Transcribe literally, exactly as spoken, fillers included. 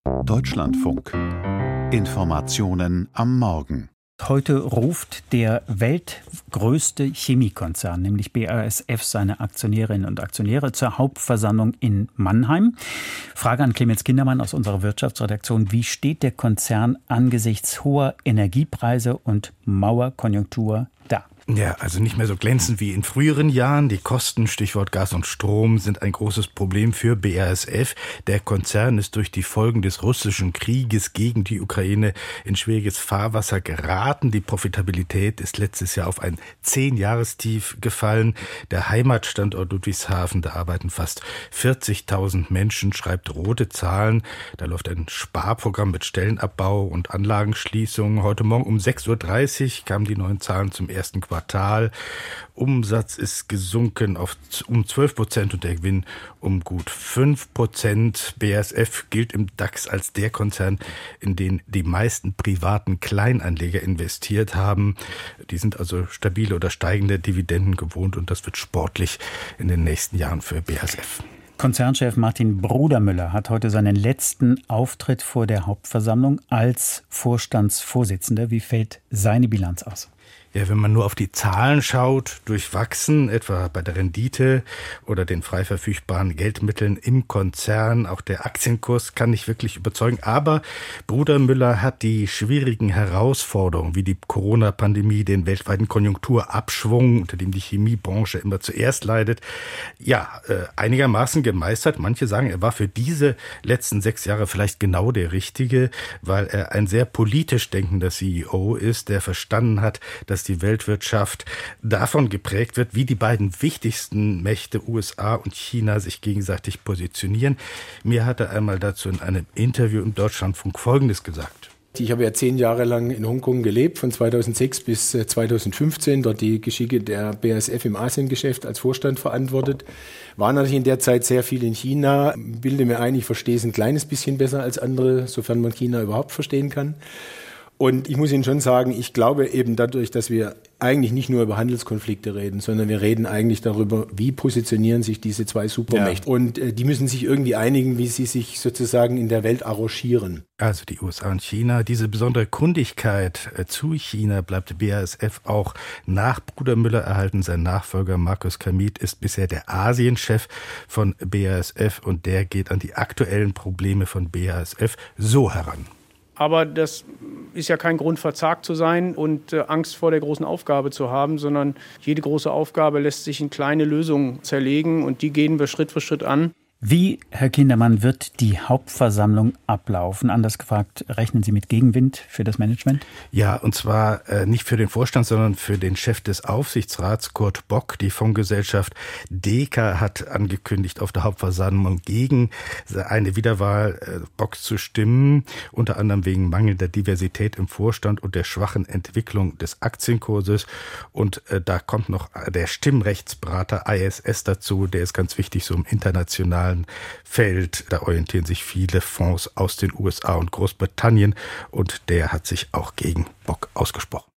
Deutschlandfunk. Informationen am Morgen. Heute ruft der weltgrößte Chemiekonzern, nämlich B A S F, seine Aktionärinnen und Aktionäre zur Hauptversammlung in Mannheim. Frage an Clemens Kindermann aus unserer Wirtschaftsredaktion. Wie steht der Konzern angesichts hoher Energiepreise und Mauerkonjunktur da? Ja, also nicht mehr so glänzend wie in früheren Jahren. Die Kosten, Stichwort Gas und Strom, sind ein großes Problem für B A S F. Der Konzern ist durch die Folgen des russischen Krieges gegen die Ukraine in schwieriges Fahrwasser geraten. Die Profitabilität ist letztes Jahr auf ein Zehn-Jahrestief gefallen. Der Heimatstandort Ludwigshafen, da arbeiten fast vierzigtausend Menschen, schreibt rote Zahlen. Da läuft ein Sparprogramm mit Stellenabbau und Anlagenschließungen. Heute Morgen um sechs Uhr dreißig kamen die neuen Zahlen zum ersten Quartal. Quartal. Umsatz ist gesunken auf um zwölf Prozent und der Gewinn um gut fünf Prozent. B A S F gilt im DAX als der Konzern, in den die meisten privaten Kleinanleger investiert haben. Die sind also stabile oder steigende Dividenden gewohnt und das wird sportlich in den nächsten Jahren für B A S F. Konzernchef Martin Brudermüller hat heute seinen letzten Auftritt vor der Hauptversammlung als Vorstandsvorsitzender. Wie fällt seine Bilanz aus? Ja, wenn man nur auf die Zahlen schaut, durchwachsen, etwa bei der Rendite oder den frei verfügbaren Geldmitteln im Konzern. Auch der Aktienkurs kann nicht wirklich überzeugen. Aber Brudermüller hat die schwierigen Herausforderungen wie die Corona-Pandemie, den weltweiten Konjunkturabschwung, unter dem die Chemiebranche immer zuerst leidet, ja, äh, einigermaßen gemeistert. Manche sagen, er war für diese letzten sechs Jahre vielleicht genau der Richtige, weil er ein sehr politisch denkender C E O ist, der verstanden hat, dass die Weltwirtschaft davon geprägt wird, wie die beiden wichtigsten Mächte U S A und China sich gegenseitig positionieren. Mir hat er einmal dazu in einem Interview im Deutschlandfunk Folgendes gesagt. Ich habe ja zehn Jahre lang in Hongkong gelebt, von zweitausendsechs bis zweitausendfünfzehn, dort die Geschicke der B A S F im Asiengeschäft als Vorstand verantwortet. War natürlich in der Zeit sehr viel in China, bilde mir ein, ich verstehe es ein kleines bisschen besser als andere, sofern man China überhaupt verstehen kann. Und ich muss Ihnen schon sagen, ich glaube eben dadurch, dass wir eigentlich nicht nur über Handelskonflikte reden, sondern wir reden eigentlich darüber, wie positionieren sich diese zwei Supermächte. Ja. Und äh, die müssen sich irgendwie einigen, wie sie sich sozusagen in der Welt arrangieren. Also die U S A und China. Diese besondere Kundigkeit äh, zu China bleibt B A S F auch nach Brudermüller erhalten. Sein Nachfolger Markus Kamieth ist bisher der Asienchef von B A S F und der geht an die aktuellen Probleme von B A S F so heran. Aber das ist ja kein Grund, verzagt zu sein und äh, Angst vor der großen Aufgabe zu haben, sondern jede große Aufgabe lässt sich in kleine Lösungen zerlegen und die gehen wir Schritt für Schritt an. Wie, Herr Kindermann, wird die Hauptversammlung ablaufen? Anders gefragt, rechnen Sie mit Gegenwind für das Management? Ja, und zwar äh, nicht für den Vorstand, sondern für den Chef des Aufsichtsrats, Kurt Bock. Die Fondsgesellschaft Deka hat angekündigt, auf der Hauptversammlung gegen eine Wiederwahl äh, Bocks zu stimmen, unter anderem wegen mangelnder Diversität im Vorstand und der schwachen Entwicklung des Aktienkurses. Und äh, da kommt noch der Stimmrechtsberater I S S dazu, der ist ganz wichtig so im internationalen Feld. Da orientieren sich viele Fonds aus den U S A und Großbritannien und der hat sich auch gegen Bock ausgesprochen.